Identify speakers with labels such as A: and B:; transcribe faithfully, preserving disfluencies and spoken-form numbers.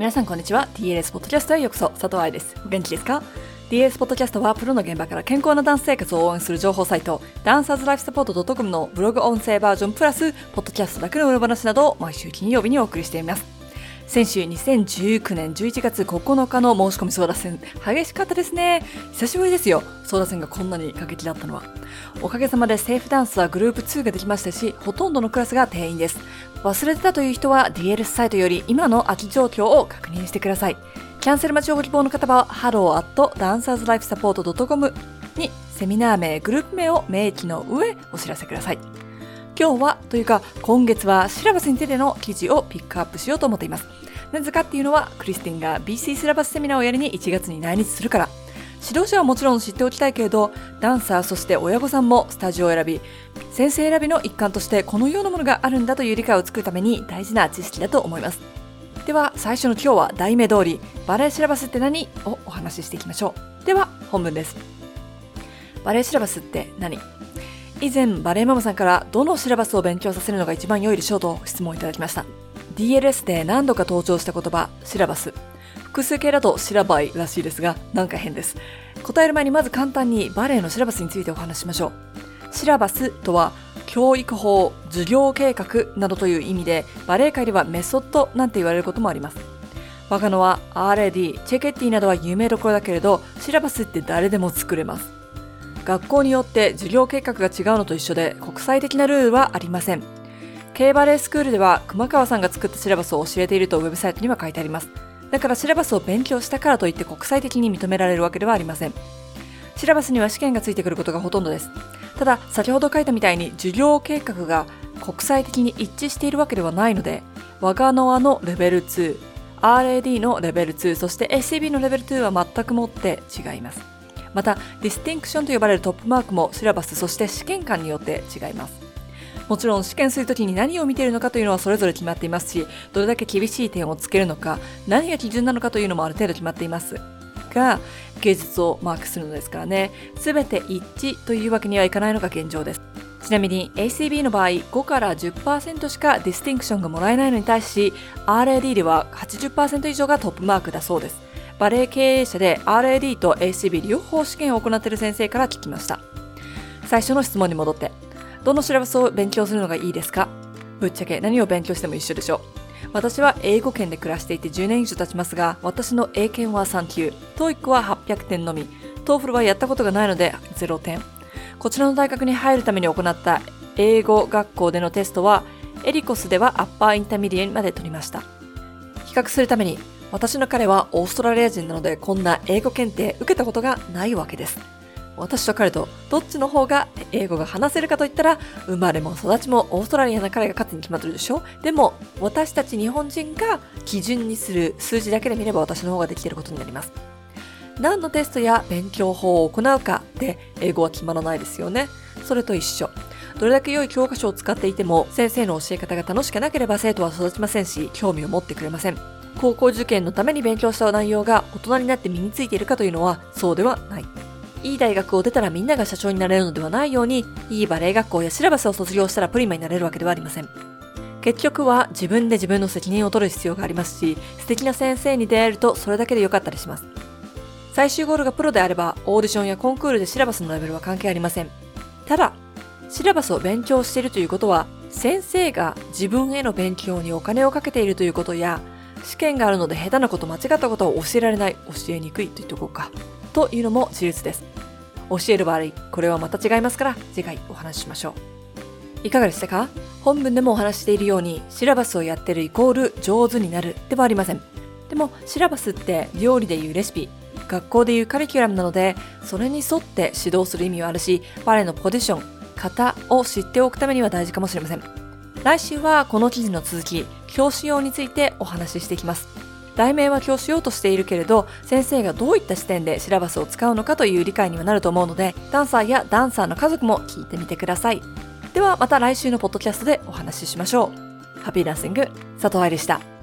A: 皆さんこんにちは。 ディーエルエス ポッドキャストへようこそ。佐藤愛です。お元気ですか？ ディーエルエス ポッドキャストはプロの現場から健康なダンス生活を応援する情報サイトダンサーズライフサポート .com のブログ音声バージョンプラスポッドキャストだけの裏話などを毎週金曜日にお送りしています。先週にせんじゅうきゅうねんじゅういちがつここのかの申し込み争奪戦、激しかったですね。久しぶりですよ、争奪戦がこんなに過激だったのは。おかげさまでセーフダンスはグループツーができましたし、ほとんどのクラスが定員です。忘れてたという人は ディーエルエス サイトより今の空き状況を確認してください。キャンセル待ちをご希望の方は ハロー アット ダンサーズライフサポート ドットコム にセミナー名、グループ名を明記の上お知らせください。今日はというか今月はシラバスについての記事をピックアップしようと思っています。なぜかっていうのは、クリスティンが ビーシー シラバスセミナーをやりにいちがつに来日するから。指導者はもちろん知っておきたいけれど、ダンサーそして親御さんもスタジオを選び、先生選びの一環としてこのようなものがあるんだという理解を作るために大事な知識だと思います。では最初の今日は題名通り、バレエシラバスって何をお話ししていきましょう。では本文です。バレエシラバスって何？以前バレエママさんからどのシラバスを勉強させるのが一番良いでしょうと質問いただきました。ディーエルエス で何度か登場した言葉、シラバス。複数形だとシラバイらしいですが、なんか変です。答える前にまず簡単にバレエのシラバスについてお話ししましょう。シラバスとは、教育法、授業計画などという意味で、バレエ界ではメソッドなんて言われることもあります。若野は アールエーディー、チェケッティなどは有名どころだけれど、シラバスって誰でも作れます。学校によって授業計画が違うのと一緒で、国際的なルールはありません。K バレエスクールでは熊川さんが作ったシラバスを教えているとウェブサイトには書いてあります。だからシラバスを勉強したからといって国際的に認められるわけではありません。シラバスには試験がついてくることがほとんどです。ただ先ほど書いたみたいに授業計画が国際的に一致しているわけではないので、ワガノアのレベルツー、アールエーディー のレベルツー、そして エーシービー のレベルツーは全くもって違います。またディスティンクションと呼ばれるトップマークもシラバスそして試験官によって違います。もちろん試験するときに何を見ているのかというのはそれぞれ決まっていますし、どれだけ厳しい点をつけるのか、何が基準なのかというのもある程度決まっていますが、芸術をマークするのですからね、すべて一致というわけにはいかないのが現状です。ちなみに エーシービー の場合ごから じゅっパーセント しかディスティンクションがもらえないのに対し アールエーディー では はちじゅっパーセント 以上がトップマークだそうです。バレエ経営者で アールエーディー と エーシービー 両方試験を行っている先生から聞きました。最初の質問に戻って、どのシラバスを勉強するのがいいですか？ぶっちゃけ何を勉強しても一緒でしょう。私は英語圏で暮らしていてじゅうねん以上経ちますが、私の英検はさん級、トーイック ははっぴゃくてんのみ、トーフルはやったことがないのでゼロてん。こちらの大学に入るために行った英語学校でのテストは、エリコスではアッパーインターミディエまで取りました。比較するために、私の彼はオーストラリア人なのでこんな英語検定受けたことがないわけです。私と彼とどっちの方が英語が話せるかといったら、生まれも育ちもオーストラリアな彼が勝つに決まってるでしょ。でも私たち日本人が基準にする数字だけで見れば私の方ができていることになります。何のテストや勉強法を行うかで英語は決まらないですよね。それと一緒。どれだけ良い教科書を使っていても先生の教え方が楽しくなければ生徒は育ちませんし、興味を持ってくれません。高校受験のために勉強した内容が大人になって身についているかというのはそうではない。いい大学を出たらみんなが社長になれるのではないように、いいバレエ学校やシラバスを卒業したらプリマになれるわけではありません。結局は自分で自分の責任を取る必要がありますし、素敵な先生に出会えるとそれだけで良かったりします。最終ゴールがプロであれば、オーディションやコンクールでシラバスのレベルは関係ありません。ただ、シラバスを勉強しているということは、先生が自分への勉強にお金をかけているということや、試験があるので下手なこと間違ったことを教えられない、教えにくいと言っておこうか。というのも事実です。教える場合、これはまた違いますから、次回お話ししましょう。いかがでしたか？本文でもお話しているように、シラバスをやってるイコール上手になるではありません。でも、シラバスって料理でいうレシピ、学校でいうカリキュラムなので、それに沿って指導する意味はあるし、バレエのポジション、型を知っておくためには大事かもしれません。来週はこの記事の続き、教師用についてお話ししていきます。題名は教師用としているけれど、先生がどういった視点でシラバスを使うのかという理解にはなると思うので、ダンサーやダンサーの家族も聞いてみてください。ではまた来週のポッドキャストでお話ししましょう。ハッピーダンシング、佐藤愛でした。